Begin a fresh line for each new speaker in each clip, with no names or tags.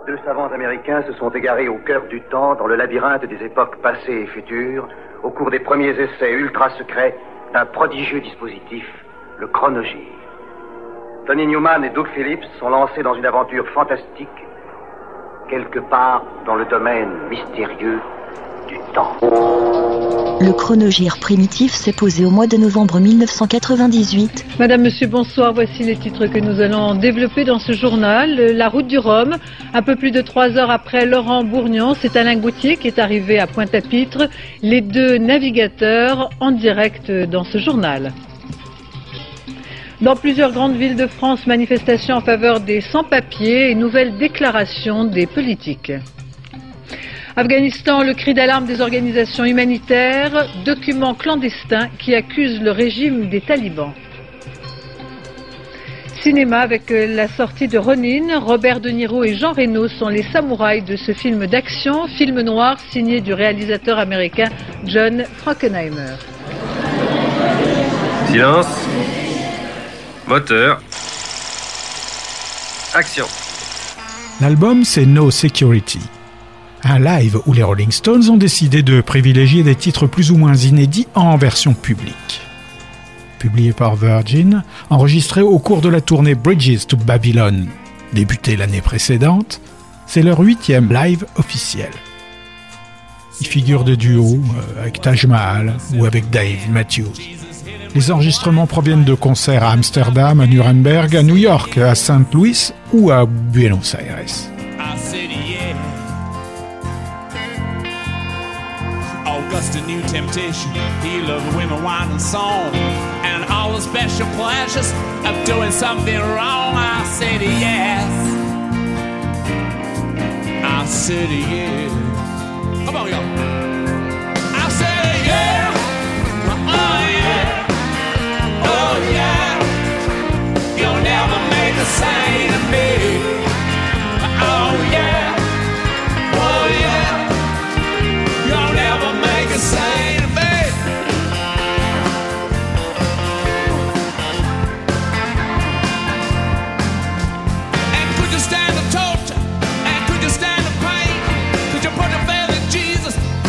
Deux savants américains se sont égarés au cœur du temps, dans le labyrinthe des époques passées et futures, au cours des premiers essais ultra-secrets d'un prodigieux dispositif, le chronogir. Tony Newman et Doug Phillips sont lancés dans une aventure fantastique, quelque part dans le domaine mystérieux du temps.
Le chronogir primitif s'est posé au mois de novembre 1998.
Madame, Monsieur, bonsoir. Voici les titres que nous allons développer dans ce journal. La route du Rhum. Un peu plus de 3 heures après Laurent Bourgnon, c'est Alain Gauthier qui est arrivé à Pointe-à-Pitre. Les deux navigateurs en direct dans ce journal. Dans plusieurs grandes villes de France, manifestations en faveur des sans-papiers et nouvelles déclarations des politiques. Afghanistan, le cri d'alarme des organisations humanitaires, documents clandestins qui accusent le régime des talibans. Cinéma avec la sortie de Ronin, Robert De Niro et Jean Reno sont les samouraïs de ce film d'action, film noir signé du réalisateur américain John Frankenheimer.
Silence. Moteur. Action.
L'album, c'est No Security. Un live où les Rolling Stones ont décidé de privilégier des titres plus ou moins inédits en version publique. Publié par Virgin, enregistré au cours de la tournée Bridges to Babylon, débutée l'année précédente, c'est leur 8e live officiel. Ils figurent de duo avec Taj Mahal ou avec Dave Matthews. Les enregistrements proviennent de concerts à Amsterdam, à Nuremberg, à New York, à Saint Louis ou à Buenos Aires.
Just a new temptation. He loved women, wine, and song, and all the special pleasures of doing something wrong. I said yes. I said yes. Come on, y'all. I said yeah. Oh yeah. Oh yeah. You'll never make a saint of me. Oh yeah. Oh yeah. You'll never make a saint of me. And could you stand the torture? And could you stand the pain? Could you put a faith in Jesus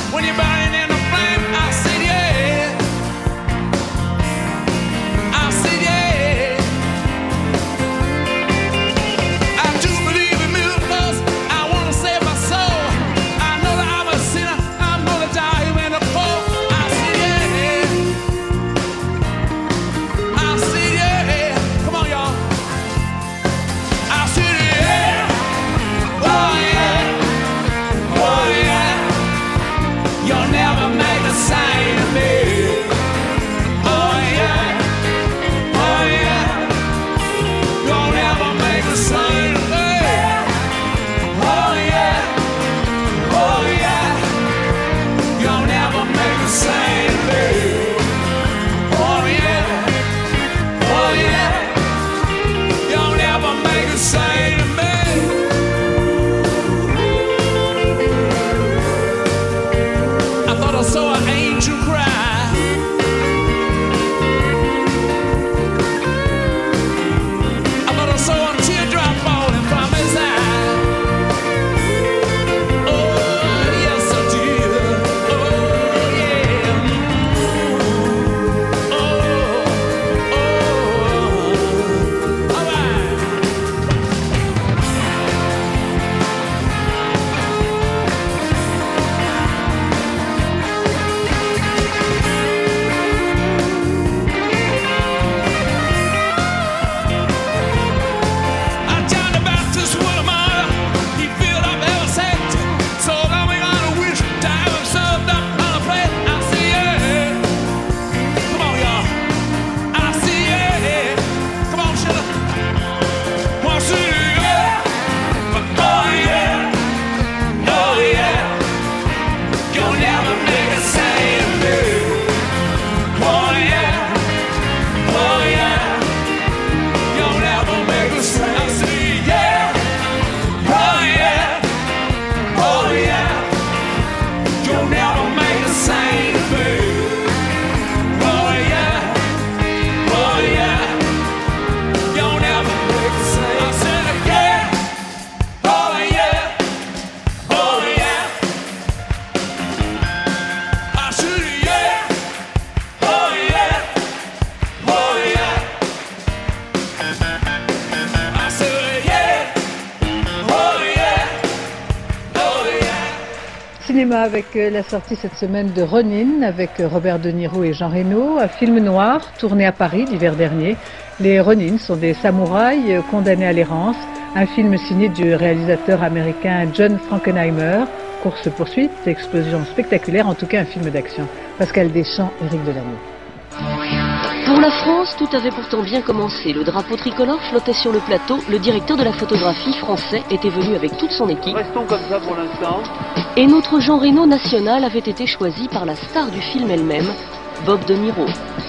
cinéma avec la sortie cette semaine de Ronin avec Robert De Niro et Jean Reno, un film noir tourné à Paris l'hiver dernier. Les Ronin sont des samouraïs condamnés à l'errance, un film signé du réalisateur américain John Frankenheimer. Course-poursuite, explosion spectaculaire, en tout cas un film d'action. Pascal Deschamps, Éric Delanoë.
Pour la France, tout avait pourtant bien commencé. Le drapeau tricolore flottait sur le plateau. Le directeur de la photographie français était venu avec toute son équipe.
Restons comme ça pour l'instant.
Et notre Jean Reno national avait été choisi par la star du film elle-même, Bob De Niro.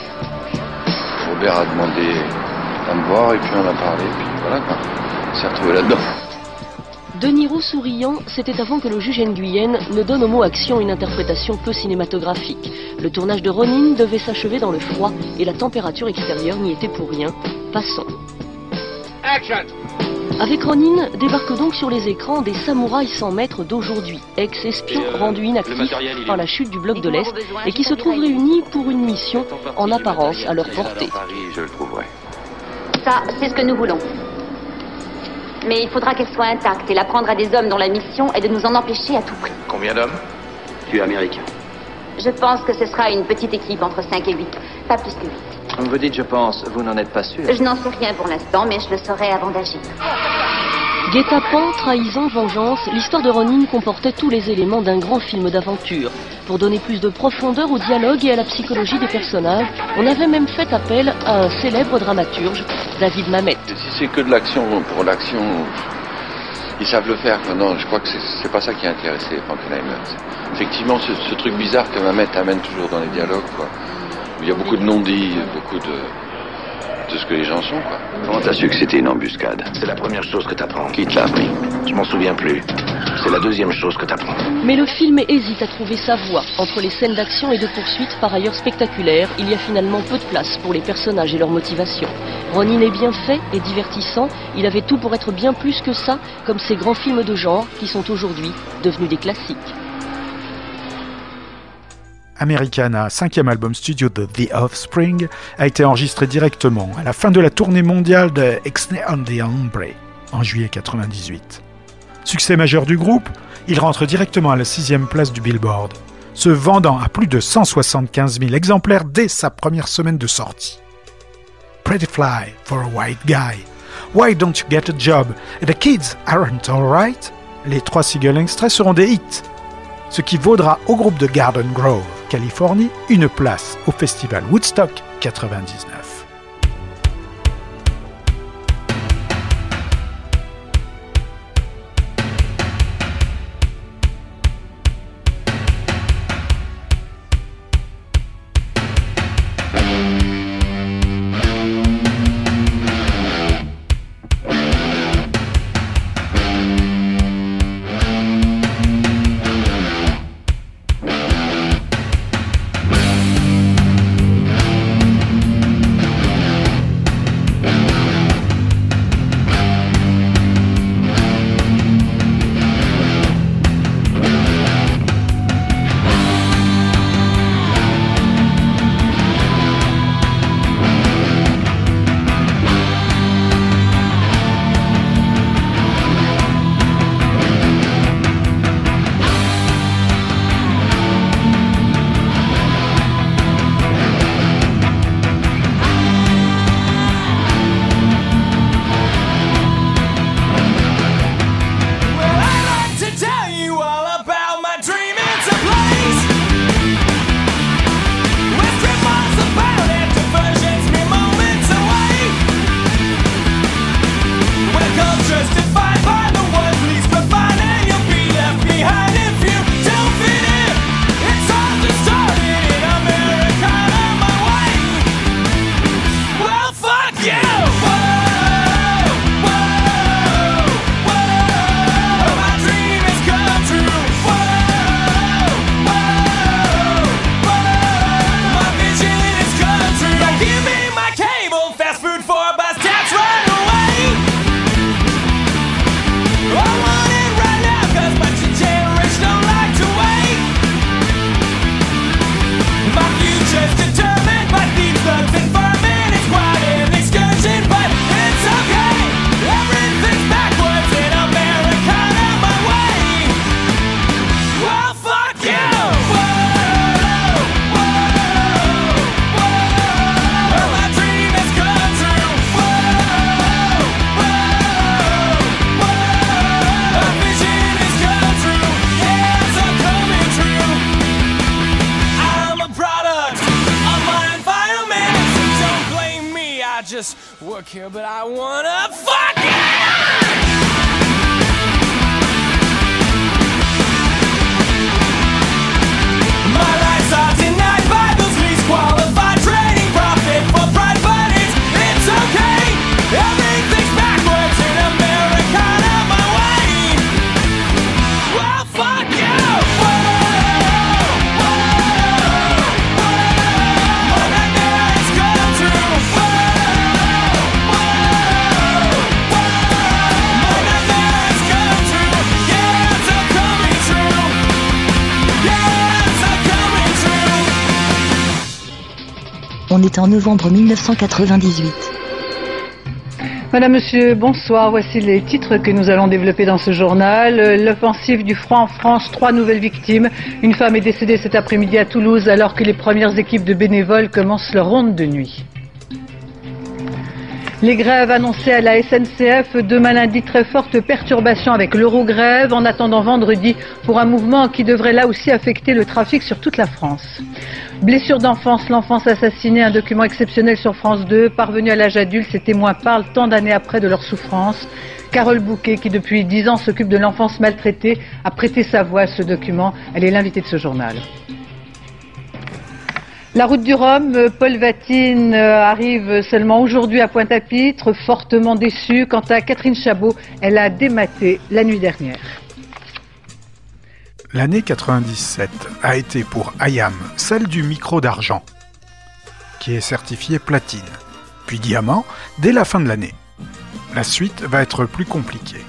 Robert a demandé à me voir et puis on a parlé, puis voilà quoi. On s'est retrouvé là-dedans.
De Niro souriant, c'était avant que le juge Nguyen ne donne au mot action une interprétation peu cinématographique. Le tournage de Ronin devait s'achever dans le froid et la température extérieure n'y était pour rien. Passons.
Action!
Avec Ronin, débarquent donc sur les écrans des samouraïs 100 mètres d'aujourd'hui, ex-espions rendus inactifs par la chute du bloc de l'Est et qui se trouvent réunis pour une mission en apparence à leur portée.
Je le trouverai.
Ça, c'est ce que nous voulons. Mais il faudra qu'elle soit intacte et la prendre à des hommes dont la mission est de nous en empêcher à tout prix.
Combien d'hommes?
Tu es américain.
Je pense que ce sera une petite équipe entre 5 et 8, pas plus que 8.
Vous dites je pense, vous n'en êtes pas sûr.
Je n'en sais rien pour l'instant, mais je le saurai avant d'agir.
Guet-apens, trahison, vengeance, l'histoire de Ronin comportait tous les éléments d'un grand film d'aventure. Pour donner plus de profondeur au dialogue et à la psychologie des personnages, on avait même fait appel à un célèbre dramaturge, David Mamet.
Si c'est que de l'action pour l'action, ils savent le faire. Non, je crois que c'est pas ça qui a intéressé Frankenheimer. Effectivement, ce truc bizarre que Mamet amène toujours dans les dialogues, quoi. Où il y a beaucoup de non-dits, beaucoup de ce que les gens sont, quoi.
Comment t'as su que c'était une embuscade? C'est la première chose que t'apprends. Qui te l'a appris? Je m'en souviens plus. C'est la deuxième chose que t'apprends.
Mais le film hésite à trouver sa voie. Entre les scènes d'action et de poursuite, par ailleurs spectaculaires, il y a finalement peu de place pour les personnages et leurs motivations. Ronin est bien fait et divertissant. Il avait tout pour être bien plus que ça, comme ces grands films de genre qui sont aujourd'hui devenus des classiques.
Americana, 5e album studio de The Offspring, a été enregistré directement à la fin de la tournée mondiale de Ixnay on the Hombre en juillet 98. Succès majeur du groupe, il rentre directement à la 6e place du Billboard, se vendant à plus de 175 000 exemplaires dès sa première semaine de sortie. Pretty Fly for a White Guy, Why Don't You Get a Job et The Kids Aren't Alright, les 3 singles extraits seront des hits, ce qui vaudra au groupe de Garden Grove, Californie, une place au festival Woodstock 99.
just work here, but I wanna fuck you! My lights are denied by those least qualified trading profit for pride, but it's okay. Everything's backwards in America, out my way. Well, fuck you. My nightmares come true. My nightmares come true. Yeah, it's all coming true. Yeah, it's all coming true.
On est en novembre 1998.
Madame, Monsieur, bonsoir. Voici les titres que nous allons développer dans ce journal. L'offensive du froid en France, 3 nouvelles victimes. Une femme est décédée cet après-midi à Toulouse alors que les premières équipes de bénévoles commencent leur ronde de nuit. Les grèves annoncées à la SNCF, demain lundi, très forte perturbation avec l'Eurogrève en attendant vendredi pour un mouvement qui devrait là aussi affecter le trafic sur toute la France. Blessure d'enfance, l'enfance assassinée, un document exceptionnel sur France 2. Parvenus à l'âge adulte, ces témoins parlent tant d'années après de leur souffrance. Carole Bouquet, qui depuis 10 ans s'occupe de l'enfance maltraitée, a prêté sa voix à ce document. Elle est l'invitée de ce journal. La route du Rhum, Paul Vatine arrive seulement aujourd'hui à Pointe-à-Pitre, fortement déçue. Quant à Catherine Chabot, elle a dématé la nuit dernière.
L'année 97 a été pour IAM celle du micro d'argent, qui est certifié platine, puis diamant dès la fin de l'année. La suite va être plus compliquée.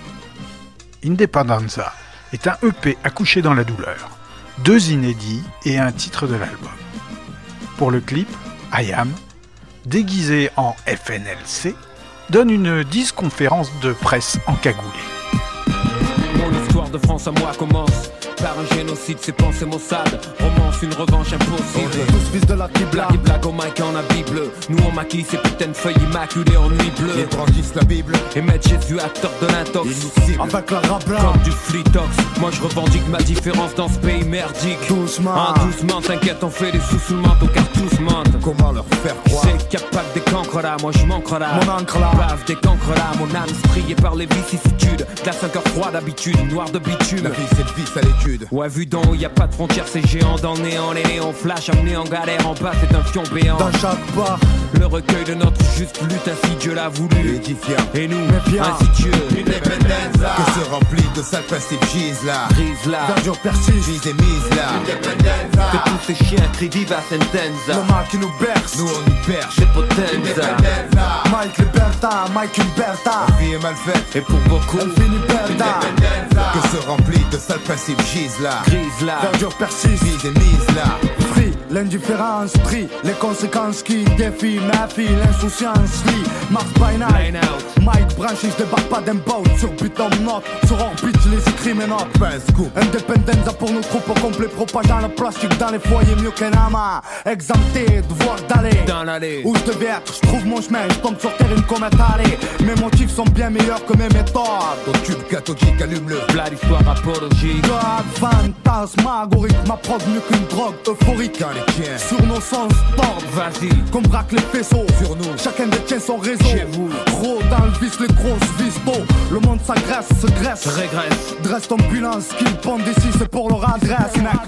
Independenza est un EP accouché dans la douleur, 2 inédits et un titre de l'album. Pour le clip, IAM, déguisé en FNLC, donne une conférence de presse encagoulée.
Mon histoire de France à moi commence par un génocide, c'est pensées maussades. Romance, une revanche impossible.
On est tous fils de la Kibla.
La blague au mic en habit bleu. Nous on maquille ces putains de feuilles immaculées en nuit bleue.
Ils brandissent la Bible
et mettent Jésus acteur de l'intox.
Ils nous ciblent avec la rabla
comme du flitox. Moi je revendique ma différence dans ce pays merdique.
Doucement,
doucement, t'inquiète, on fait des sous sous le manteau car tous mentent.
Comment leur faire croire?
C'est qu'il n'y a pas que des cancres là, moi je manque là.
Mon encre là,
bave des cancres là. Mon âme striée par les vicissitudes. Glace un cœur froid d'habitude, noir de bitume.
La vie c'est le vice à l'étude.
Ouais, vu d'en haut, y a pas de frontières, c'est géant dans le néant. Les néons flash, amenés en galère, en bas, c'est un fion béant.
Dans chaque bar,
le recueil de notre juste lutte, ainsi Dieu l'a voulu.
Édifiant,
et nous,
ainsi
Dieu.
Independenza, que se remplit de sales principes, gise là.
Grise là,
verdure persiste, gise et mise là.
Independenza, que tous ces chiens crient viva sentenza.
Le mal qui nous berce, nous on y perche.
C'est potenza.
Mike Liberta, Mike Umberta. La vie est mal faite,
et pour beaucoup,
elle finit perda. Que se remplit de sales principes, gise là.
Grise là,
verdure persiste, gise et mise là. Free, l'indifférence prie, les conséquences qui défient ma fille, l'insouciance lit, Mars by night. Mike branché, je débarque pas d'un boat sur Butom Note, sur orbite, je les écris mes notes. Independenza pour nos troupes au complet, propageant le plastique dans les foyers, mieux qu'un amas. Exempté, devoir d'aller
dans l'allée
où je devais être, je trouve mon chemin, je tombe sur terre une comète allée. Mes motifs sont bien meilleurs que mes méthodes. Ton tube cathodique allume-le,
plat d'histoire apologique.
God, fantasmagorique, ma prod mieux qu'une drogue euphorique. Quand les tiens sur nos sens tordent,
vas-y,
qu'on braque les faisceaux sur nous. Chacun détient son réseau.
Chez vous,
trop dans le vice, les grosses vistos. Le monde s'agresse, se graisse,
régresse.
Dresse ton bilan, ce qu'ils pondent d'ici, c'est pour leur adresse, mec.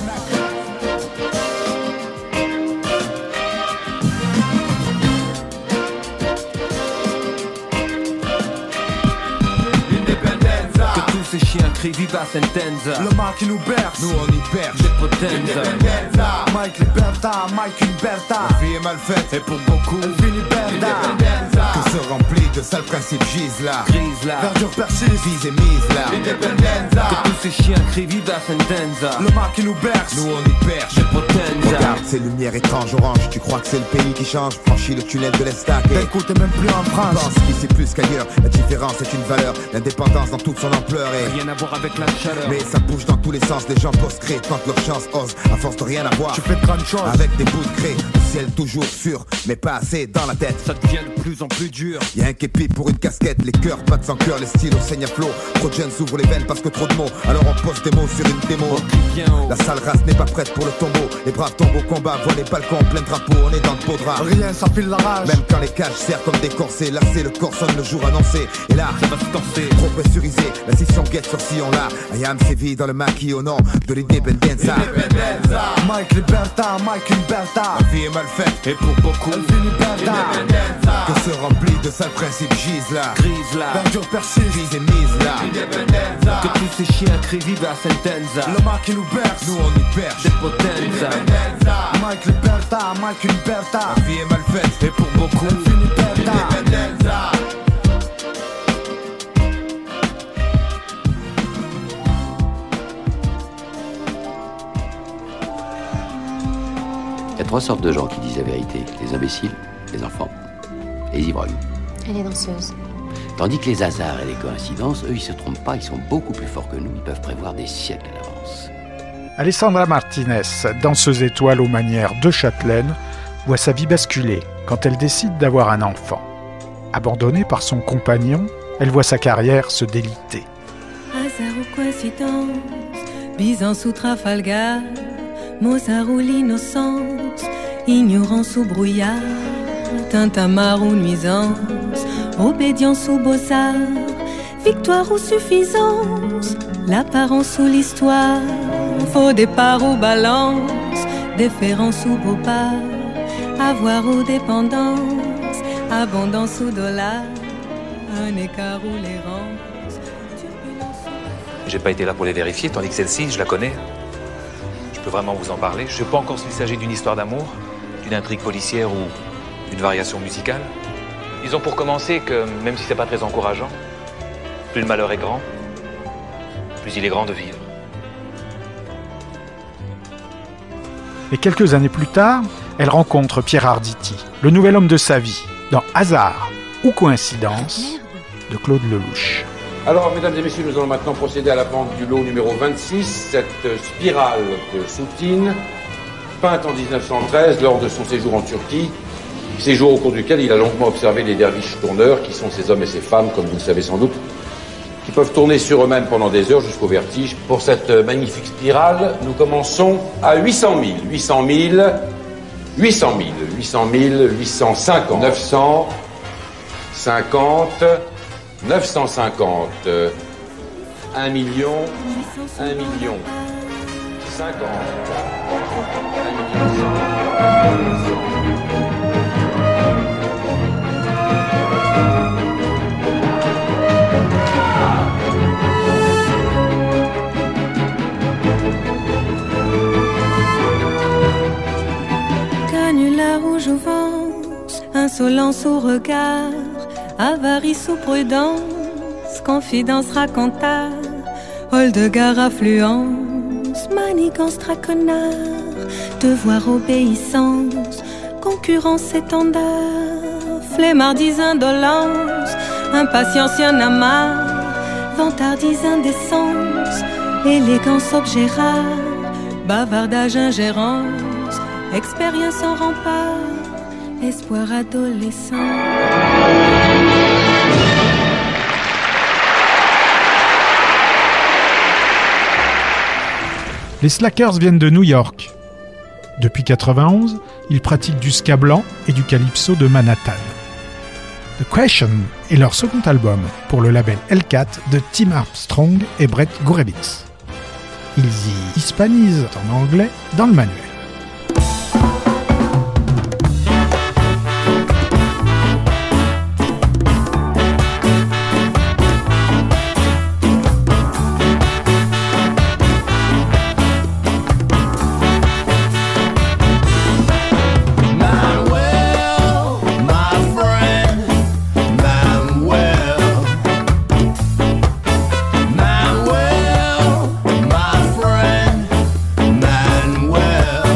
Ces chiens crient viva sentenza.
Le mal qui nous berce, nous on y perche.
C'est potenza.
Mike Liberta, Mike Umberta. La vie est mal faite,
et pour beaucoup,
elle finit perda. Que se remplit de sales principes, gise là.
Grise là,
verdure persiste, vise et mise là.
Que tous ces chiens crient viva sentenza.
Le mal qui nous berce,
nous on y perche. C'est potenza.
Regarde ces lumières étranges oranges. Tu crois que c'est le pays qui change? Franchis le tunnel de l'Estac. D'un coup t'es même plus en France. Pense qu'ici plus qu'ailleurs, la différence est une valeur. L'indépendance dans toute son ampleur est
rien à voir avec la chaleur.
Mais ça bouge dans tous les sens, les gens posent créer quand leur chance ose. À force de rien avoir, tu fais de grandes choses avec des bouts de craie.
ciel toujours sûr, mais pas assez dans la tête. Ça devient de plus en plus dur. Y'a un képi pour une casquette, les cœurs battent sans cœur, les stylos saignent à flot. Trop de jeunes s'ouvrent les veines parce que trop de mots. Alors on pose des mots sur une démo. La sale race n'est pas prête pour le tombeau. Les braves tombent au combat, voient les balcons plein de drapeaux. On est dans le beau drap.
Rien, ça file la rage.
Même quand les cages servent comme des corsets, lassé, le corps sonne le jour annoncé. Et là, ça va se corser. Trop pressurisé, la scission guette sur sillon là. Ayam sévit dans le maquis au nom de l'independenza.
Mike Liberta, Mike Liberta.
La vie est mal faite et pour beaucoup
elle finit Berta.
Que se remplit de sales principes gise là.
Grise là, verdure persiste.
Vise et mise là.
Que tous ces chiens crient vive la sentenza. Le mal qui nous berce,
nous on y perche.
Des potenza. Mike Liberta, Mike Liberta.
La vie est mal faite et pour beaucoup
elle finit Berta.
Il y a 3 sortes de gens qui disent la vérité. Les imbéciles, les enfants et les ivrognes.
Et les danseuses.
Tandis que les hasards et les coïncidences, eux, ils se trompent pas, ils sont beaucoup plus forts que nous, ils peuvent prévoir des siècles à l'avance.
Alessandra Martinez, danseuse étoile aux manières de Châtelaine, voit sa vie basculer quand elle décide d'avoir un enfant. Abandonnée par son compagnon, elle voit sa carrière se déliter.
Hasard ou coïncidence, Byzance ou Trafalgar, Mozart ou l'innocence, ignorance ou brouillard, tintamarre ou nuisance, obédience ou beaux-arts, victoire ou suffisance, l'apparence ou l'histoire, faux départ ou balance, déférence ou beau pas, avoir ou dépendance, abondance ou dollar, un écart ou l'errance, turbulence ou...
J'ai pas été là pour les vérifier, tandis que celle-ci, je la connais. Je peux vraiment vous en parler. Je sais pas encore s'il s'agit d'une histoire d'amour, d'une intrigue policière ou d'une variation musicale. Disons pour commencer que, même si c'est pas très encourageant, plus le malheur est grand, plus il est grand de vivre.
Et quelques années plus tard, elle rencontre Pierre Arditi, le nouvel homme de sa vie, dans Hasard ou Coïncidence de Claude Lelouch.
Alors, mesdames et messieurs, nous allons maintenant procéder à la vente du lot numéro 26, cette spirale de soutine, peinte en 1913 lors de son séjour en Turquie, séjour au cours duquel il a longuement observé les derviches tourneurs, qui sont ces hommes et ces femmes, comme vous le savez sans doute, qui peuvent tourner sur eux-mêmes pendant des heures jusqu'au vertige. Pour cette magnifique spirale, nous commençons à 800 000, 800 000, 800 000, 800 000, 850, 950, 950, 1 million, 1 million, 50, 1 million, 100.
Canular ou jouvence, insolence ou regard, avarice ou prudence, confidence racontard, Holdegard affluence, manigance traquenard, devoir obéissance, concurrence étendard, flemmardise indolence, impatience y en a marre, vantardise indécence, élégance objet rare, bavardage ingérence, expérience en rempart, espoir adolescent.
Les Slackers viennent de New York. Depuis 1991, ils pratiquent du ska blanc et du calypso de Manhattan. The Question est leur second album pour le label L4 de Tim Armstrong et Brett Gurewitz. Ils y hispanisent en anglais dans le manuel.
Well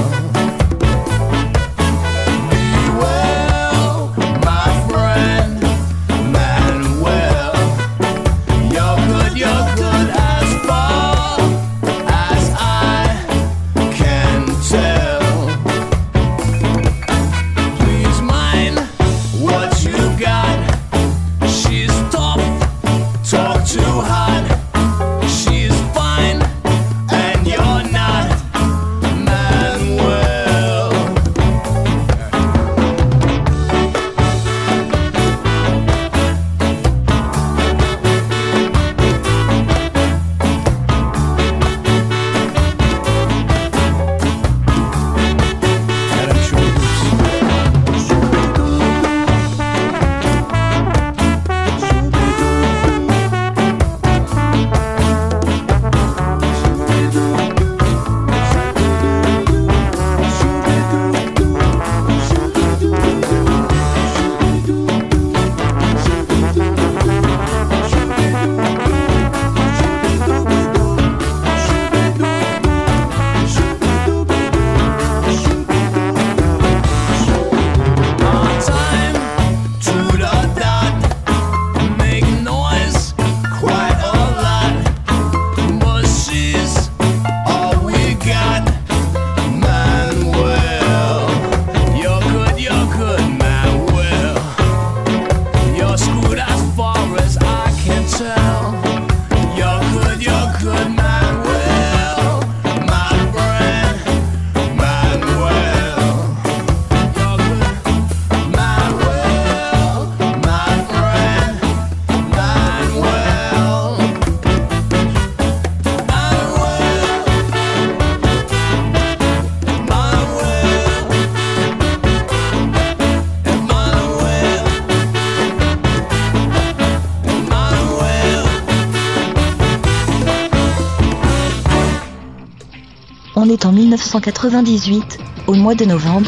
On est en 1998, au mois de novembre.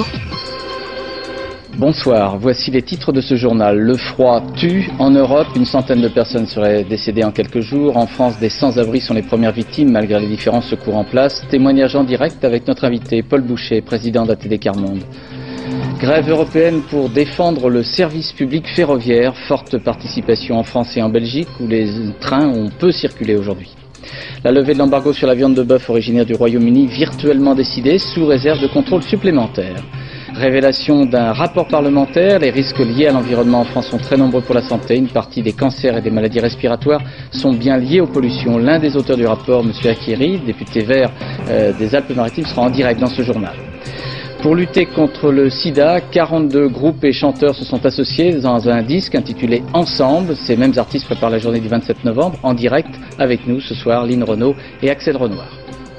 Bonsoir, voici les titres de ce journal. Le froid tue. En Europe, une centaine de personnes seraient décédées en quelques jours. En France, des sans-abri sont les premières victimes malgré les différents secours en place. Témoignage en direct avec notre invité Paul Boucher, président d'ATD Quart Monde. Grève européenne pour défendre le service public ferroviaire. Forte participation en France et en Belgique où les trains ont peu circulé aujourd'hui. La levée de l'embargo sur la viande de bœuf originaire du Royaume-Uni virtuellement décidée sous réserve de contrôle supplémentaire. Révélation d'un rapport parlementaire, les risques liés à l'environnement en France sont très nombreux pour la santé. Une partie des cancers et des maladies respiratoires sont bien liés aux pollutions. L'un des auteurs du rapport, M. Akiri, député vert des Alpes-Maritimes, sera en direct dans ce journal. Pour lutter contre le sida, 42 groupes et chanteurs se sont associés dans un disque intitulé Ensemble. Ces mêmes artistes préparent la journée du 27 novembre en direct avec nous ce soir, Lynn Renaud et Axel Renoir.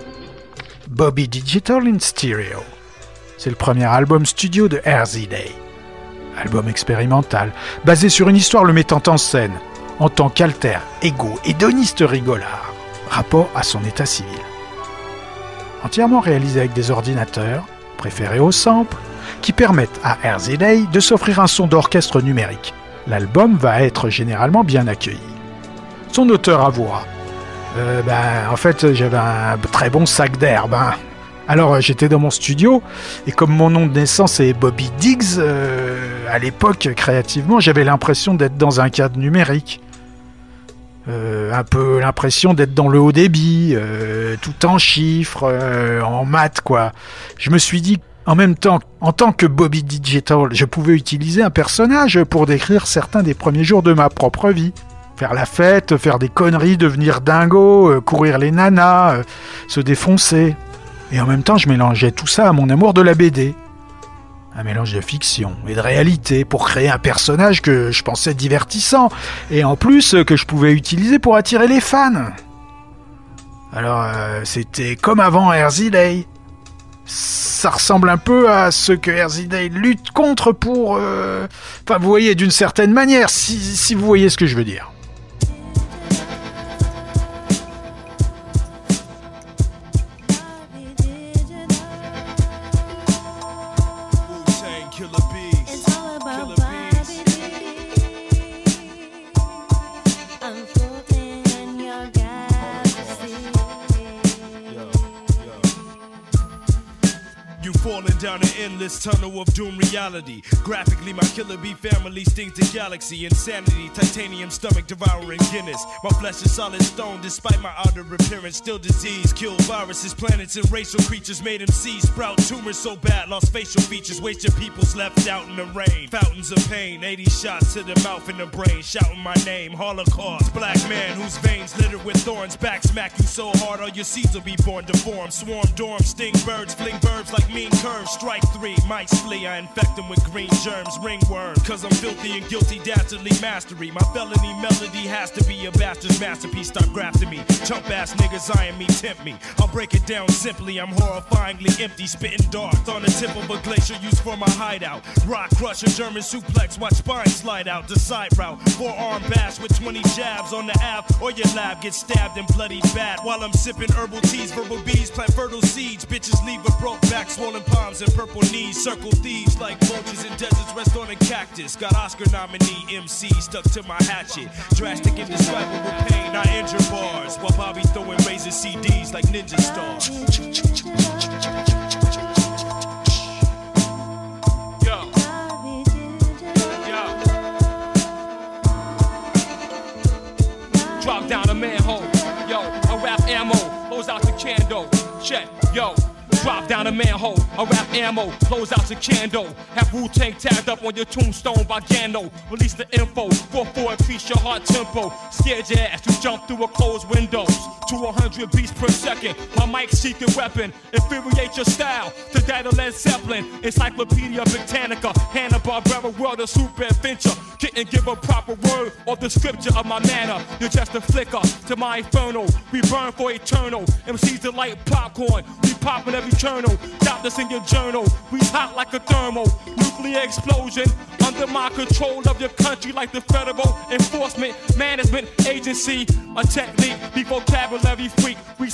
Bobby Digital in Stereo. C'est le premier album studio de RZA. Album expérimental, basé sur une histoire le mettant en scène, en tant qu'alter, égo, hédoniste rigolard, rapport à son état civil. Entièrement réalisé avec des ordinateurs, préférés aux samples, qui permettent à RZA de s'offrir un son d'orchestre numérique. L'album va être généralement bien accueilli. Son auteur avouera en fait, j'avais un très bon sac d'herbe. Alors, j'étais dans mon studio, et comme mon nom de naissance est Bobby Diggs, à l'époque, créativement, j'avais l'impression d'être dans un cadre numérique. Un peu l'impression d'être dans le haut débit, tout en chiffres, en maths, quoi. Je me suis dit, en même temps, en tant que Bobby Digital, je pouvais utiliser un personnage pour décrire certains des premiers jours de ma propre vie. Faire la fête, faire des conneries, devenir dingo, courir les nanas, se défoncer. Et en même temps, je mélangeais tout ça à mon amour de la BD. Un mélange de fiction et de réalité pour créer un personnage que je pensais divertissant et en plus que je pouvais utiliser pour attirer les fans. Alors, c'était comme avant RZA. Ça ressemble un peu à ce que RZA lutte contre pour... Enfin, vous voyez, d'une certaine manière, si vous voyez ce que je veux dire.
Falling down an endless tunnel of doom reality. Graphically, my killer bee family stings the galaxy. Insanity, titanium stomach devouring Guinness. My flesh is solid stone despite my outer appearance. Still disease, kill viruses, planets and racial creatures. Made MCs sprout tumors so bad, lost facial features. Wasted peoples left out in the rain. Fountains of pain, 80 shots to the mouth and the brain. Shouting my name, Holocaust. Black man whose veins littered with thorns. Back smack you so hard all your seeds will be born deformed. Swarm, dorm, sting birds, fling verbs like mean curves. Strike three, might flee, I infect them with green germs, ringworm. Cause I'm filthy and guilty, dastardly mastery. My felony melody has to be a bastard's masterpiece. Stop grafting me, chump ass niggas eyeing me, tempt me. I'll break it down simply, I'm horrifyingly empty. Spitting dark on the tip of a glacier used for my hideout. Rock crusher, German suplex, watch spine slide out. The side route, forearm bash with 20 jabs on the app. Or your lab gets stabbed and bloody bad. While I'm sipping herbal teas, verbal bees plant fertile seeds. Bitches leave with broke back, swollen palms and purple knees. Circle thieves like vultures in deserts, rest on a cactus. Got Oscar nominee MC stuck to my hatchet. Drastic indescribable pain, I injure bars. While Bobby throwing razor CDs like ninja stars. Yo. Drop down a manhole. Yo, I rap ammo, blows out the candle. Check, yo. Drop down a manhole, I rap ammo, blows out your candle. Have Wu-Tang tagged up on your tombstone by Gano. Release the info, 4-4 increase your heart tempo. Scared your ass to jump through a closed windows. To 100 beats per second, my mic secret weapon. Infuriate your style to that of Led Zeppelin. Encyclopedia Britannica, Hanna-Barbera world of super adventure. Couldn't give a proper word or the scripture of my manner. You're just a flicker to my inferno. We burn for eternal. MCs are like popcorn. We poppin' every channel. Drop this in your journal. We hot like a thermal. Nuclear explosion. Under my control of your country like the Federal Enforcement Management Agency. A technique, the vocabulary freak. We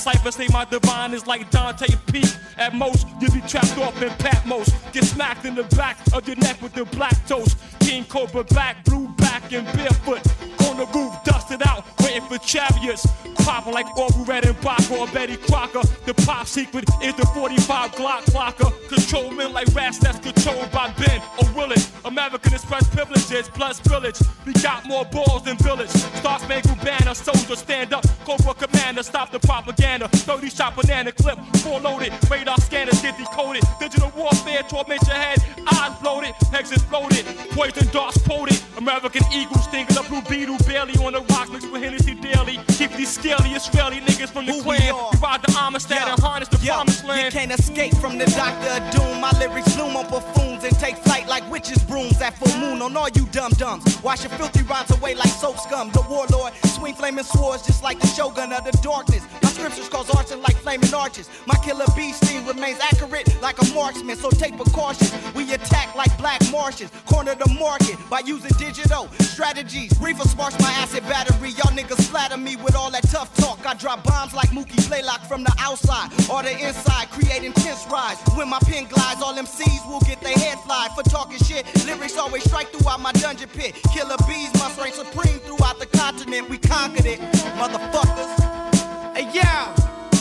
cipher say my divine is like Dante Peak. At most, you be trapped off in Patmos. Get smacked in the back of your neck with the black toast. King Cobra back, blue back, and barefoot. On the roof, dusted out, waiting for chariots. Popping like Orville Redenbacher or Betty Crocker. The pop secret is the 45 Glock clocker. Control men like rats that's controlled by Ben or Willett. American Express privileges plus village. We got more balls than village. Star Spangled Banner, soldier stand up. Cobra commander, stop the propaganda. 30 shot banana clip, full loaded. Radar scanners get decoded. Digital warfare torment your head. Eyes bloated, legs exploded. Poison darts quoted. American Eagle stinging a blue beetle. Barely on the rocks mixed with Hennessy daily. Keep these scaly Israeli niggas from the clan. We ride the Amistad and harness the promised land.
You can't escape from the Doctor of Doom. My lyrics bloom on buffoons and take flight like witches' brooms at full moon on all you dum-dums. Wash your filthy rhymes away like soap scum. The warlord swing flaming swords just like the shogun of the darkness. My scriptures cause arson like flaming arches. My killer bee sting remains accurate like a marksman, so take precautions. We attack like black Martians. Corner the market by using digital strategies. Reefer sparks my acid battery. Y'all niggas flatter me with all that tough talk. I drop bombs like Mookie Blaylock from the outside or the inside, create intense rise. When my pen glides, all MCs will get their head flied for talking shit. Lyrics always strike throughout my dungeon pit. Killer bees must reign supreme throughout the continent. We conquered it, motherfuckers. Hey yeah,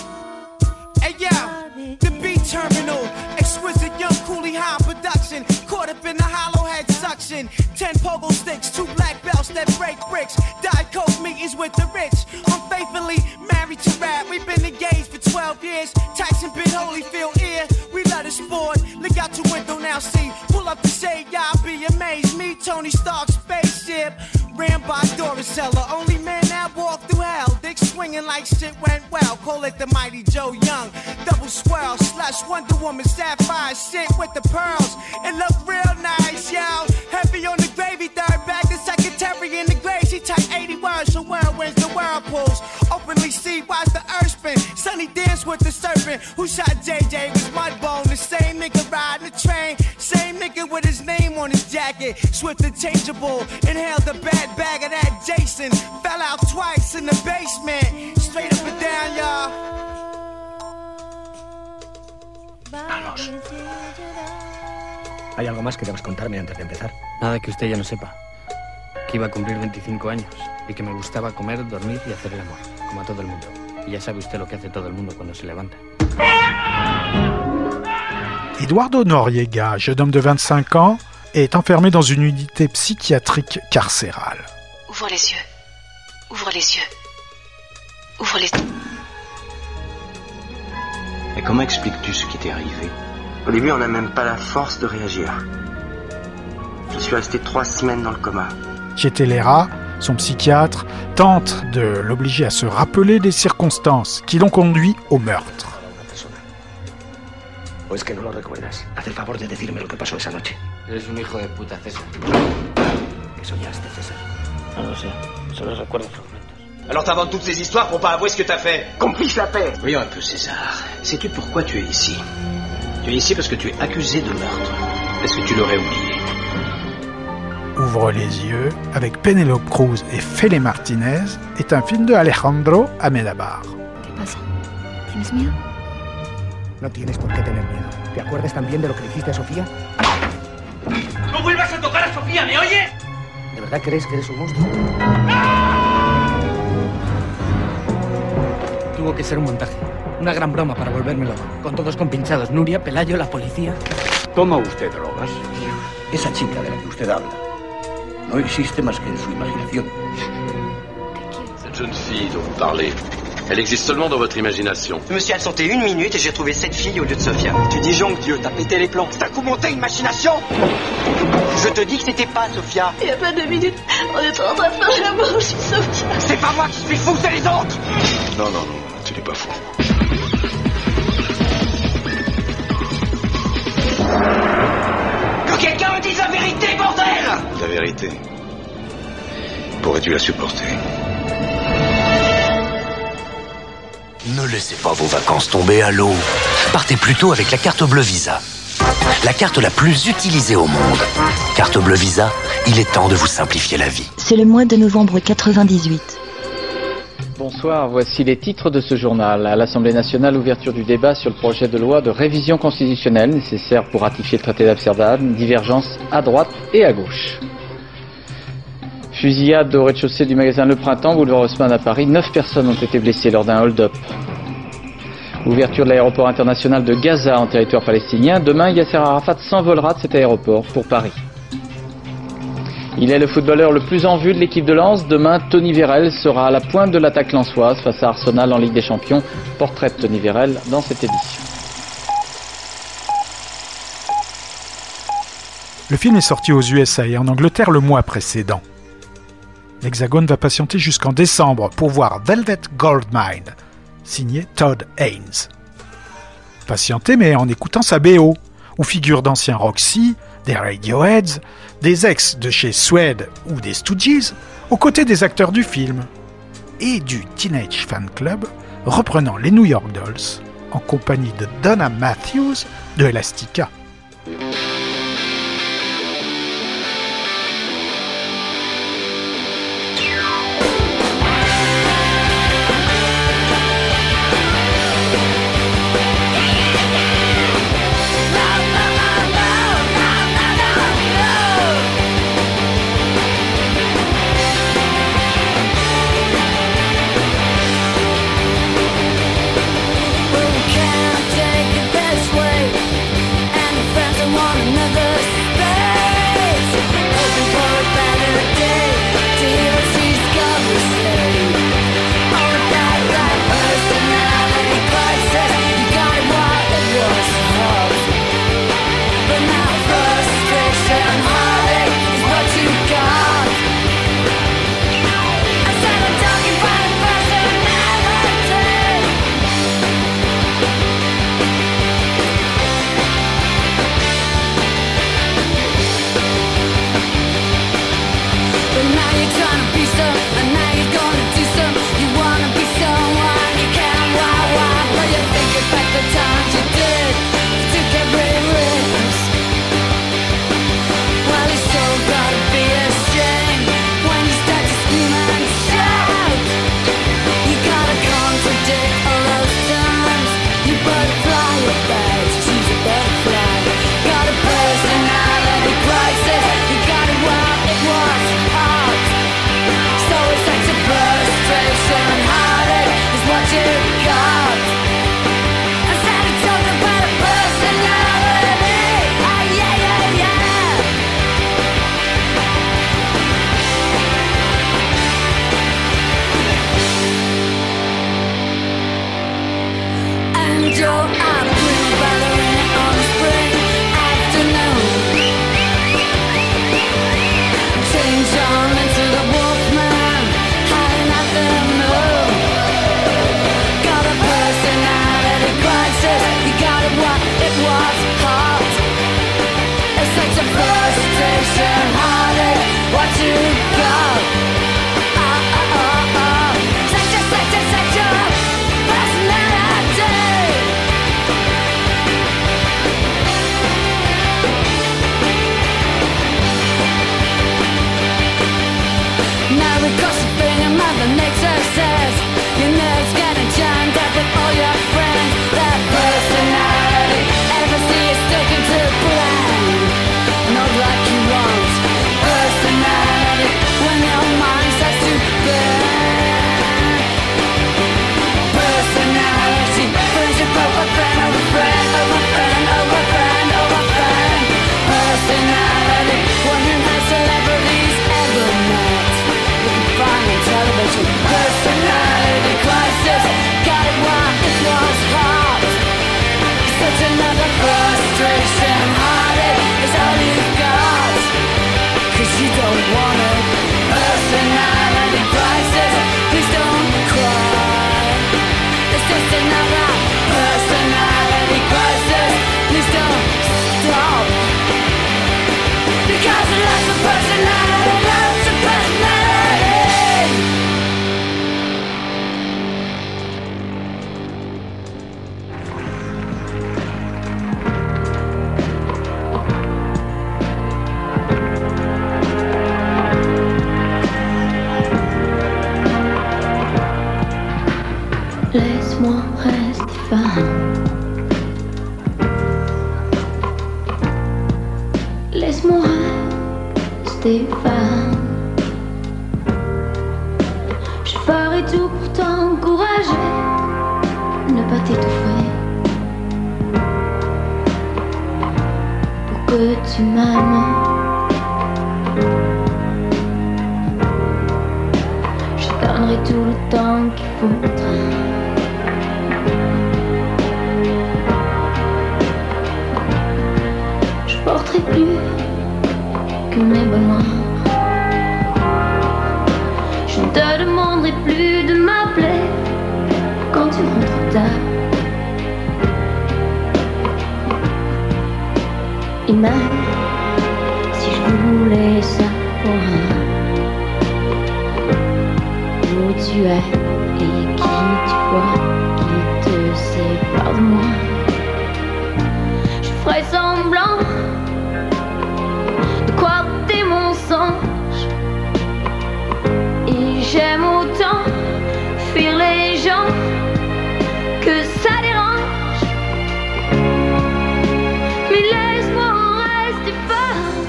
hey yeah, the beat terminal, exquisite young coolie high production. Caught up in the hollow head suction. 10 pogo sticks, 2 black belts that break bricks. Diet coke meetings with the rich. Unfaithfully married to rap. We've been engaged for 12 years. Tyson been Holyfield ear. We love the sport. Look out your window now, see. Pull up the shade, y'all be amazed. Me, Tony Stark, spaceship. Ran by Doris Seller. Only man that walked through hell. Dick swinging like shit went well. Call it the mighty Joe Young. Double swirl, slush, Wonder Woman, sapphire, shit with the pearls. It look real nice, y'all. Heavy on the gravy, third bag, the secretary in the grave. She type 80 words, so whirlwinds, the whirlpools. Openly see, watch the earth spin. Sunny dance with the serpent. Who shot JJ was Mudbone. The same nigga riding the train. Same nigga with his name on his jacket. Swift and changeable. Inhaled the bad bag of that Jason. Fell out twice in the basement. Straight up and down, y'all.
Vamos. ¿Hay algo más que debas contarme antes de empezar?
Nada que usted ya no sepa. Que iba a cumplir 25 años y que me gustaba comer, dormir y hacer el amor, como a todo el mundo. Y ya sabe usted lo que hace todo el mundo cuando se levanta.
Eduardo Noriega, jeune homme de 25 ans, est enfermé dans une unité psychiatrique carcérale.
Ouvre les yeux. Ouvre les yeux. Ouvre les yeux.
Mais comment expliques-tu ce qui t'est arrivé?
Au début, on n'a même pas la force de réagir. Je suis resté 3 semaines dans le coma.
Chietelera, son psychiatre, tente de l'obliger à se rappeler des circonstances qui l'ont conduit au meurtre.
¿O es que no lo recuerdas? Haz el favor de decirme lo que pasó esa noche.
Eres un hijo de puta, César.
¿Qué soñaste, César?
No lo sé, solo recuerdo fragmentos.
Alors t'inventes toutes ces histoires pour pas avouer ce que t'as fait.
Qu'on fiche la paix.
Voyons un peu, César. Sais-tu pourquoi tu es ici? Tu es ici parce que tu es accusé de meurtre. Est-ce que tu l'aurais oublié?
Ouvre les yeux, avec Penélope Cruz et Fele Martinez, est un film de Alejandro Amenábar.
¿Qué pasa? ¿Tienes miedo?
No tienes por qué tener miedo. ¿Te acuerdas también de lo que le hiciste a Sofía?
¡No vuelvas a tocar a Sofía, ¿me oyes?
¿De verdad crees que eres un monstruo?
Tuvo que ser un montaje. Una gran broma para volverme loco. Con todos compinchados. Nuria, Pelayo, la policía.
¿Toma usted drogas? Esa chica de la que usted habla no existe más que en su imaginación.
Cette jeune fille dont vous parlez, elle existe seulement dans votre imagination.
Je me suis absenté 1 minute et j'ai retrouvé 7 filles au lieu de Sofia. Tu disjonques, Dieu, t'as pété les plombs. C'est un coup monté, une machination. Je te dis que c'était pas Sofia.
Il y a pas 2 minutes, on est en train de faire l'amour, je suis Sofia.
C'est pas moi qui suis fou, c'est les autres.
Non, non, non, tu n'es pas fou.
Que quelqu'un me dise la vérité, bordel!
La vérité, pourrais-tu la supporter?
Ne laissez pas vos vacances tomber à l'eau. Partez plutôt avec la carte bleue Visa. La carte la plus utilisée au monde. Carte bleue Visa, il est temps de vous simplifier la vie.
C'est le mois de novembre 98.
Bonsoir, voici les titres de ce journal. À l'Assemblée nationale, ouverture du débat sur le projet de loi de révision constitutionnelle nécessaire pour ratifier le traité d'Amsterdam, divergence à droite et à gauche. Fusillade au rez-de-chaussée du magasin Le Printemps, boulevard Haussmann à Paris, 9 personnes ont été blessées lors d'un hold-up. Ouverture de l'aéroport international de Gaza en territoire palestinien. Demain, Yasser Arafat s'envolera de cet aéroport pour Paris. Il est le footballeur le plus en vue de l'équipe de Lens. Demain, Tony Vérel sera à la pointe de l'attaque lensoise face à Arsenal en Ligue des Champions. Portrait de Tony Vérel dans cette édition.
Le film est sorti aux USA et en Angleterre le mois précédent. L'Hexagone va patienter jusqu'en décembre pour voir Velvet Goldmine, signé Todd Haynes. Patienter mais en écoutant sa BO, où figurent d'anciens Roxy, des Radioheads, des ex de chez Suede ou des Stooges, aux côtés des acteurs du film, et du Teenage Fan Club reprenant les New York Dolls en compagnie de Donna Matthews de Elastica.
Laisse-moi rester femme. Laisse-moi rester femme. Je ferai tout pour t'encourager, ne pas t'étouffer, pour que tu m'aimes. Je donnerai tout le temps qu'il faudra. Je porterai plus que mes besoins. Je ne te demanderai plus de m'appeler quand tu rentres tard. Et même si je voulais savoir où tu es et qui tu vois qui te sépare de moi, je ferais semblant de croire que t'es mon songe. Et j'aime autant fuir les gens que ça dérange. Mais laisse-moi rester femme.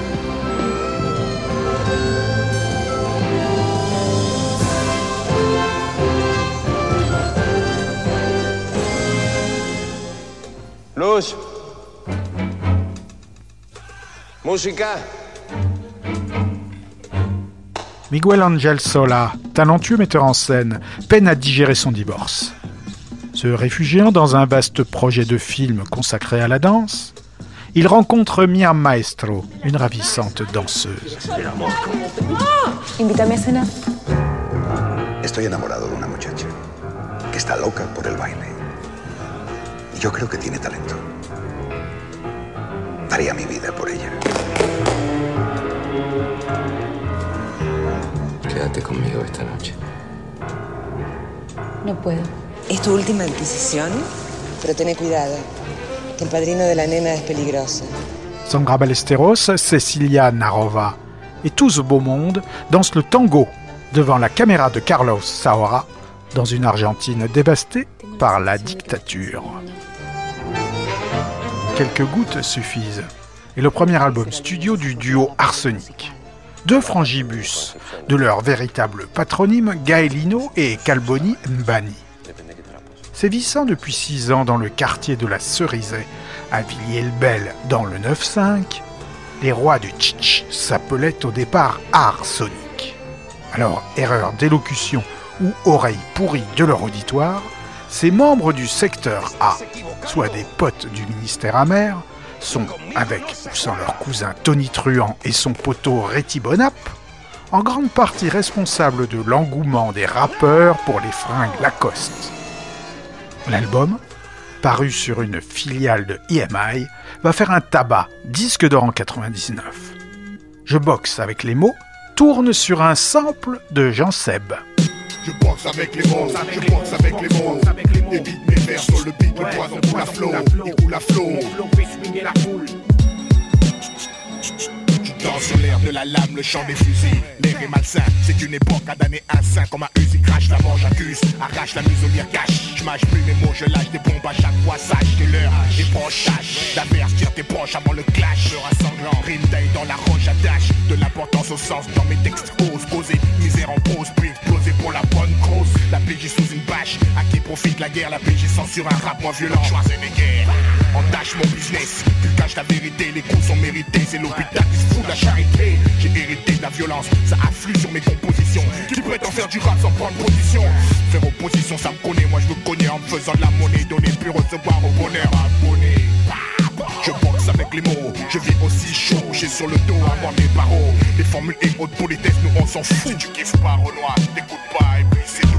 Luz. Música.
Miguel Ángel Solá, talentueux metteur en scène, peine à digérer son divorce. Se réfugiant dans un vaste projet de film consacré à la danse, il rencontre Mia Maestro, une ravissante danseuse.
Invítame a cenar.
Estoy enamorado de una muchacha que está loca por el baile. Y yo creo que tiene talento. Daría mi vida por ella.
Quédate conmigo esta noche.
No puedo.
Es tu última adquisición, pero ten cuidado, que el padrino de la nena es peligroso.
Sandra Ballesteros, Cecilia Narova et tout ce beau monde dansent le tango devant la caméra de Carlos Saura dans une Argentine dévastée par la dictature. Quelques gouttes suffisent, et le premier album studio du duo Arsenic. Deux frangibus, de leur véritable patronyme Gaelino et Calboni Mbani. Sévissant depuis 6 ans dans le quartier de la Cerisay, à Villiers-le-Bel dans le 9-5, les rois du tchitch s'appelaient au départ Arsonic. Alors, erreur d'élocution ou oreille pourrie de leur auditoire, ces membres du secteur A, soit des potes du ministère amer, sont, avec ou sans leur cousin Tony Truant et son poteau Réti Bonap, en grande partie responsables de l'engouement des rappeurs pour les fringues Lacoste. L'album, paru sur une filiale de EMI, va faire un tabac, disque d'or en 99. Je boxe avec les mots, tourne sur un sample de Jean Seb.
Je boxe avec les mots, je boxe avec les mots. Évite mes vers sur le beat, le poison coule à flot, il coule à flot. Dans sur l'air de la lame, le chant des fusils. L'air est malsain, c'est une époque à damner un saint. Comme un Uzi crache, la mange, accuse, arrache la muselière cache. Je mâche plus mes mots, je lâche des bombes à chaque fois. Sache que l'heure est proche, tâche d'averse, tire tes proches avant le clash. Peur à sanglant, rime d'ail dans la roche, attache de l'importance au sens dans mes textes. Ose causer, misère en pause, puis exploser pour la bonne cause. La PJ sous une bâche, à qui profite la guerre. La PJ censure un rap moins violent. Choisis des guerres, entache mon business. Tu caches la vérité, les coups sont mérités. C'est l'hôpital qui se fout de la charité. J'ai hérité de la violence, ça afflue sur mes compositions. Qui prétend faire du rap sans prendre position? Faire opposition, ça me connaît, moi je me connais en me faisant de la monnaie. Donner puis recevoir au bonheur abonné. Je boxe avec les mots, je vis aussi chaud. J'ai sur le dos avant mes barreaux. Les formules et haute politesse, nous on s'en fout. Si tu kiffes pas Renoir, t'écoutes pas et puis c'est tout.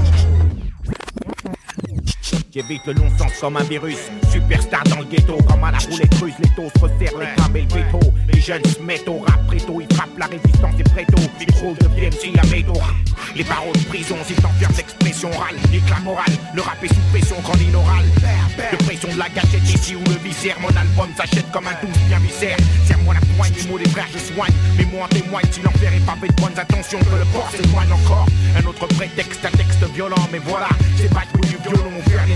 J'évite le long sens comme un virus. Superstar dans le ghetto, comme à la roulette russe. Les taux se resserrent, les crânes et le béto. Les jeunes se mettent au rap préto. Ils frappent la résistance et préto. Micro de PMC à métaux. Les barreaux de prison, s'ils t'enferment d'expression orale. L'éclat moral, le rap est sous pression quand l'inoral. De pression de la gâchette ici ou le viscère. Mon album s'achète comme un 12 bien viscère. Serre-moi la poigne, les mots des frères je soigne. Les mots en témoignent, si l'enfer est pavé de bonnes intentions. Que le corps s'éloigne encore. Un autre prétexte, un texte violent. Mais voilà, c'est pas le bruit du violon.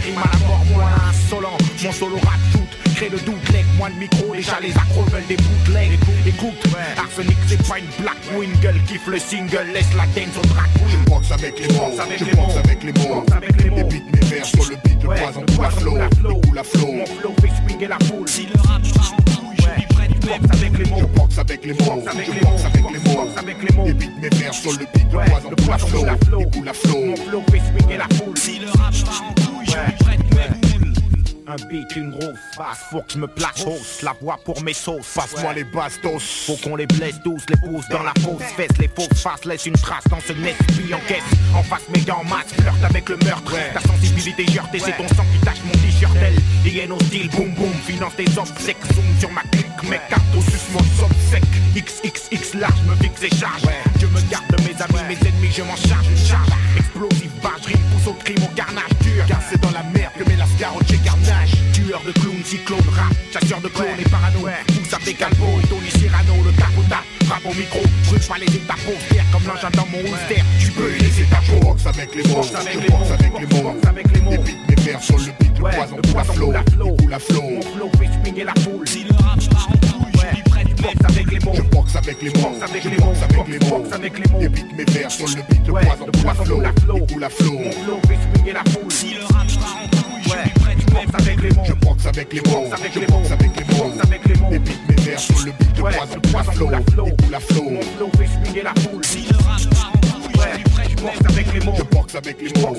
mon solo rap shoot. Crée le doute, leg, moins de micro, déjà les accros veulent des bootlegs. Écoute, Arsenic c'est pas une black wingle, kiffe le single, laisse la dance au drag queen.
Je boxe avec les mots, je boxe avec les mots. Et beat mes vers sur le beat, le poison pour la flow, pour la flow.
Mon flow fait swinguer la foule. Si le rap part en couille, je suis prêt, je boxe avec les mots.
Je boxe avec les mots, je boxe avec les mots. Et beat mes vers sur le beat, le poison pour la flow, pour la flow.
Mon flow fait swinguer la foule.
Si le rap part en couille, je suis prêt, je boule.
Un beat, une grosse basse, faut que je me place hausse. La voix pour mes sauces,
passe-moi les bastos.
Faut qu'on les blesse tous, les pousse dans la fausse fesse. Les fausses faces laissent une trace dans ce nez qui encaisse. En face mes gants masques, flirte avec le meurtre. Ta sensibilité heurtée, c'est ton sang qui tache mon t-shirt. Hyène hostile, boum boum, finance tes obsèques. Zoom sur ma clique, mes cartes au sucement sec. XXX large, me fixe et charge. Je me garde de mes amis, mes ennemis, je m'en charge. Une charge explosive, barge, rime, pousse au crime, au carnage dur.
Car c'est dans la merde que met la scarotte chez Carnage.
Tueur de clowns, cyclone, rap, chasseur de clones et parano. Pousse avec Calvo et Tony Cyrano, le capota, frappe au micro, brûle pas les étapes austères comme l'engin dans mon holster. Tu peux y laisser ta peau.
Je boxe avec les mots, je boxe avec les mots. Et beat mes vers sur le beat, le poison pour la flow, pour la flow.
Mon flow fait swinguer la foule.
Si le rap part en couille, je suis prêt, je
boxe avec les mots.
Je boxe avec les mots, je boxe avec les mots. Et beat mes vers sur le beat, le poison pour la flow, pour la flow.
Mon flow fait swinguer la foule.
Si le rap part en couille, je suis prêt, je boxe
avec les mots.
Je boxe avec les mots, je boxe avec les mots. Et beat mes vers sur le beat, le poison pour la flow, pour la flow.
Mon flow fait swinguer la foule.
Si le rap part en couille, je suis prêt, je boxe
avec les mots.
Je boxe avec les mots,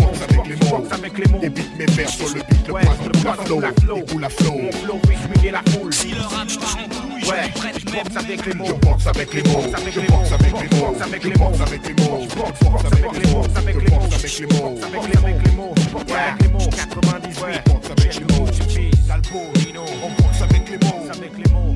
je boxe avec les mots. Et beat mes vers sur le beat, le poison pour la flow,
Mon flow fait swinguer la foule.
Si le rap part en couille, je suis prêt, je boxe
avec les mots.
Je boxe avec les mots, je boxe avec les mots,
avec
je
les mots.
boxe avec les mots, je boxe avec les mots, je boxe avec les mots,
avec les mots, avec les mots, 98,
je boxe avec les mots,
Salpo, Dino,
on boxe avec les mots,
avec les mots,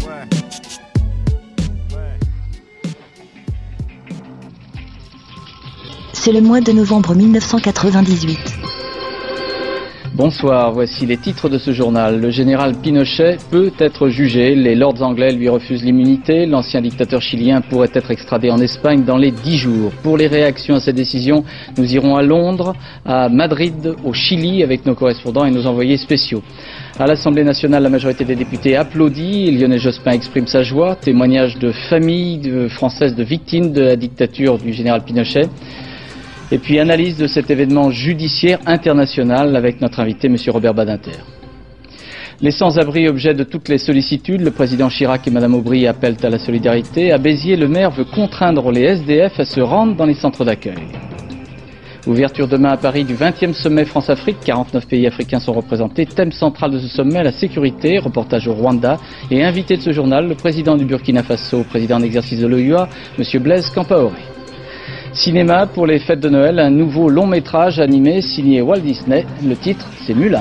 C'est le mois de novembre 1998.
Bonsoir, voici les titres de ce journal. Le général Pinochet peut être jugé, les lords anglais lui refusent l'immunité, l'ancien dictateur chilien pourrait être extradé en Espagne dans les 10 jours. Pour les réactions à cette décision, nous irons à Londres, à Madrid, au Chili avec nos correspondants et nos envoyés spéciaux. À l'Assemblée nationale, la majorité des députés applaudit, Lionel Jospin exprime sa joie, témoignage de familles françaises de victimes de la dictature du général Pinochet. Et puis analyse de cet événement judiciaire international avec notre invité, M. Robert Badinter. Les sans-abri, objet de toutes les sollicitudes, le président Chirac et Mme Aubry appellent à la solidarité. À Béziers, le maire veut contraindre les SDF à se rendre dans les centres d'accueil. Ouverture demain à Paris du 20e sommet France-Afrique, 49 pays africains sont représentés. Thème central de ce sommet, la sécurité, reportage au Rwanda. Et invité de ce journal, le président du Burkina Faso, président en exercice de l'OUA, M. Blaise Compaoré. Cinéma, pour les fêtes de Noël, un nouveau long métrage animé signé Walt Disney. Le titre, c'est Mulan.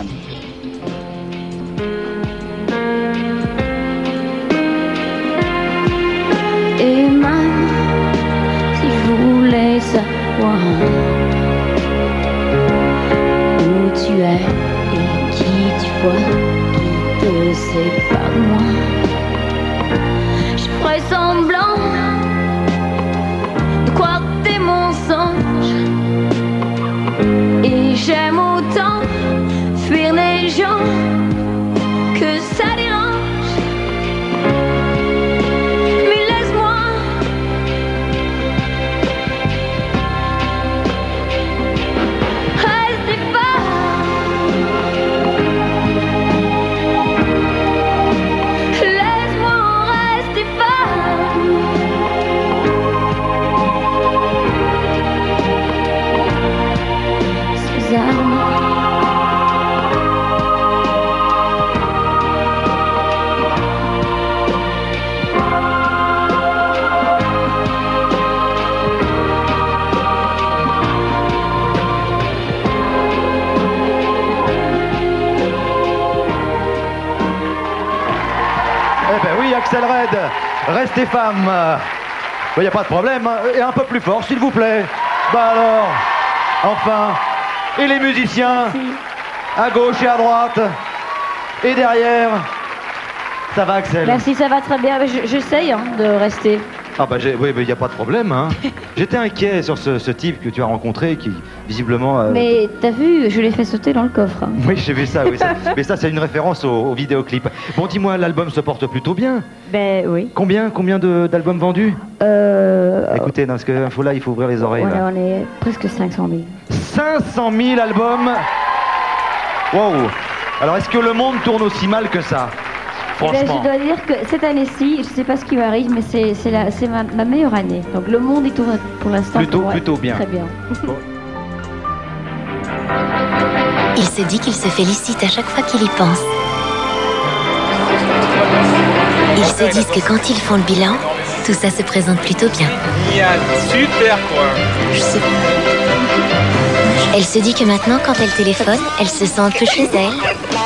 Et même si je voulais savoir où tu es et qui tu vois, qui te sépare de moi, je ferais semblant de croire tes mensonges. Et j'aime autant fuir les gens que ça dérange. Mais laisse-moi rester pas. Laisse-moi rester pas. Ces armes.
Eh ben oui, Axel Red, restez femme. Il n'y a pas de problème. Et un peu plus fort, s'il vous plaît. Bah alors, enfin. Et les musiciens, à gauche et à droite. Et derrière. Ça va, Axel?
Merci, ça va très bien. J'essaye de rester.
Ah bah oui, il n'y a pas de problème. Hein. J'étais inquiet sur ce type que tu as rencontré qui, visiblement...
Mais t'as vu, je l'ai fait sauter dans le coffre. Hein.
Oui, j'ai vu ça, oui. Mais ça, c'est une référence au vidéoclip. Bon, dis-moi, l'album se porte plutôt bien.
Ben oui.
Combien d'albums vendus Écoutez, dans ce info-là, il faut ouvrir les oreilles.
Ouais,
là.
on est presque 500 000.
500 000 albums. Wow. Alors, est-ce que le monde tourne aussi mal que ça? Franchement.
Ben, je dois dire que cette année-ci, je ne sais pas ce qui m'arrive, mais c'est ma meilleure année. Donc le monde, il tourne pour l'instant
plutôt bien.
Très bien.
Bon.
Il se dit qu'il se félicite à chaque fois qu'il y pense. Ils se disent que quand ils font le bilan, tout ça se présente plutôt bien.
Il y a super quoi.
Je sais pas. Elle se dit que maintenant, quand elle téléphone, elle se sent un peu chez elle.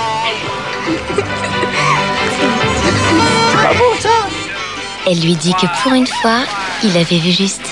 C'est pas beau ça.
Elle lui dit que pour une fois, il avait vu juste.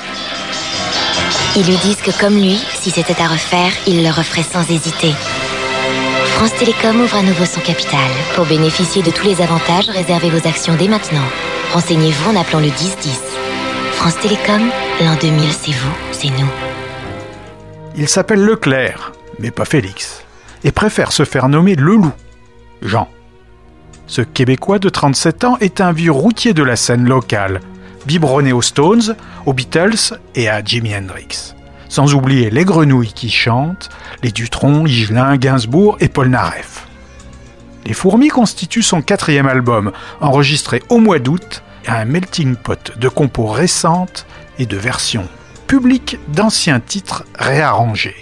Ils lui disent que comme lui, si c'était à refaire, il le referait sans hésiter. France Télécom ouvre à nouveau son capital. Pour bénéficier de tous les avantages, réservez vos actions dès maintenant. Renseignez-vous en appelant le 1010. France Télécom, l'an 2000, c'est vous, c'est nous.
Il s'appelle Leclerc, mais pas Félix, et préfère se faire nommer Leloup, Jean. Ce Québécois de 37 ans est un vieux routier de la scène locale, biberonné aux Stones, aux Beatles et à Jimi Hendrix. Sans oublier les Grenouilles qui chantent, les Dutronc, Higelin, Gainsbourg et Polnareff. Les Fourmis constituent son 4e album, enregistré au mois d'août, un melting pot de compos récentes et de versions publiques d'anciens titres réarrangés.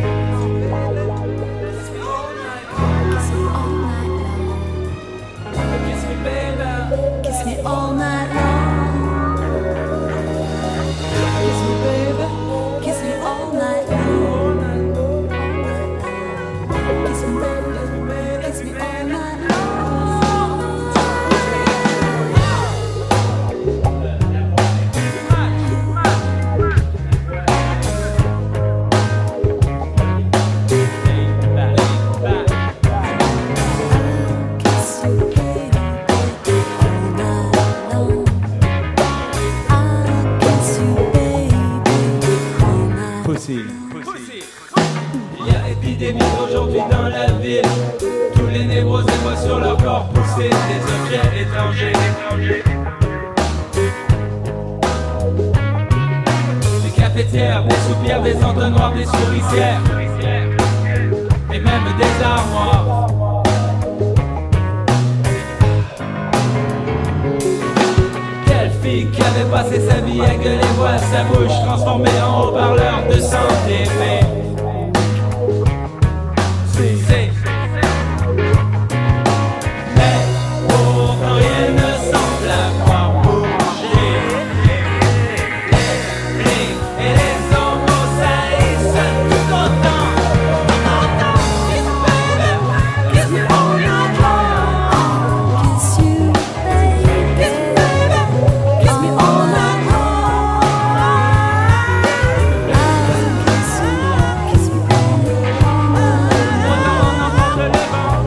Il y a épidémie aujourd'hui dans la ville. Tous les négros se voient sur leur corps pousser des objets étrangers. Des cafetières, des soupirs, des entonnoirs, des souricières. Et même des armoires. Quelle fille qui avait passé sa vie à gueuler voix, sa bouche transformée en haut-parleur de santé. Mais pourtant rien ne semble avoir bougé. Les et les homos saillissent tout autant. Kiss baby, kiss me all night long. Kiss you baby, kiss baby, kiss me all night long. Kiss you, kiss me all night long.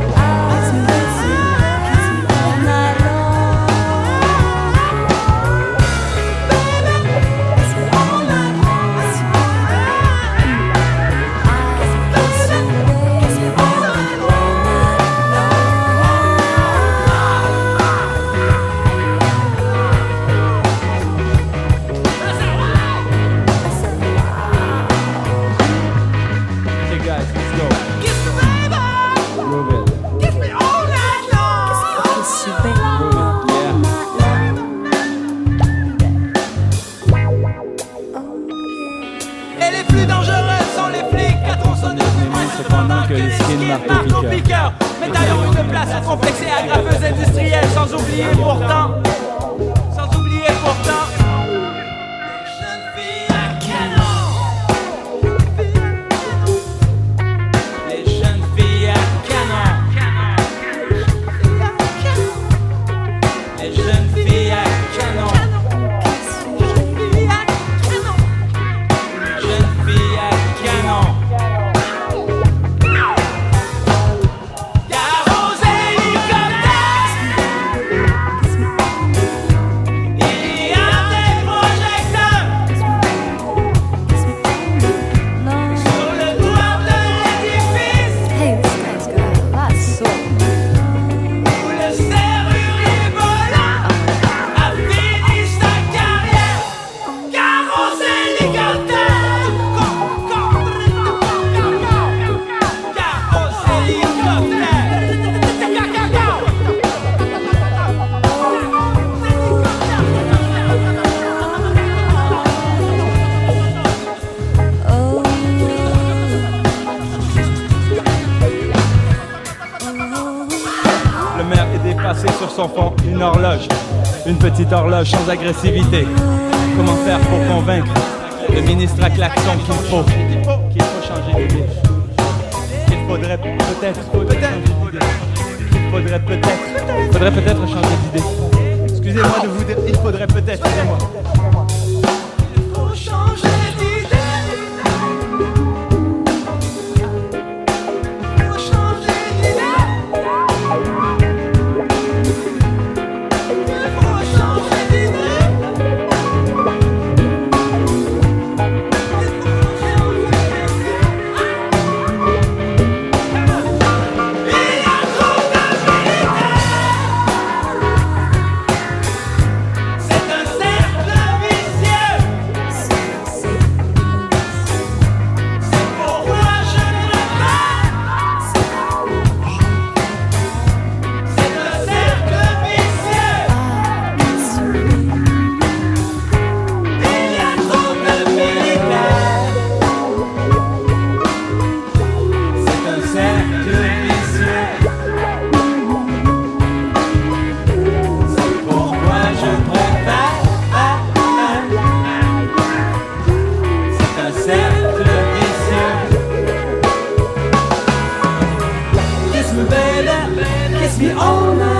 Hey guys, let's go. Kiss me, baby. Move it. Kiss me all night long. Kiss you, baby. Move it. Yeah. Et les plus dangereux sont les flics, à tronçonneuses, cependant que les skins marquent au piqueur. Médaillons une place à complexer, agrafeuse industrielle, sans oublier pourtant. Les jeunes filles à canon. Les jeunes filles à canon. Jeunes filles à canon. Y'a Rose hélicoptère. Il y a
tracer sur son fond une horloge, une petite horloge sans agressivité. Comment faire pour convaincre le ministre à klaxon qu'il faut changer d'idée, qu'il faudrait peut-être changer d'idée. Excusez-moi de vous dire, il faudrait peut-être, excusez-moi. Il faut changer d'idée.
Kiss me all night.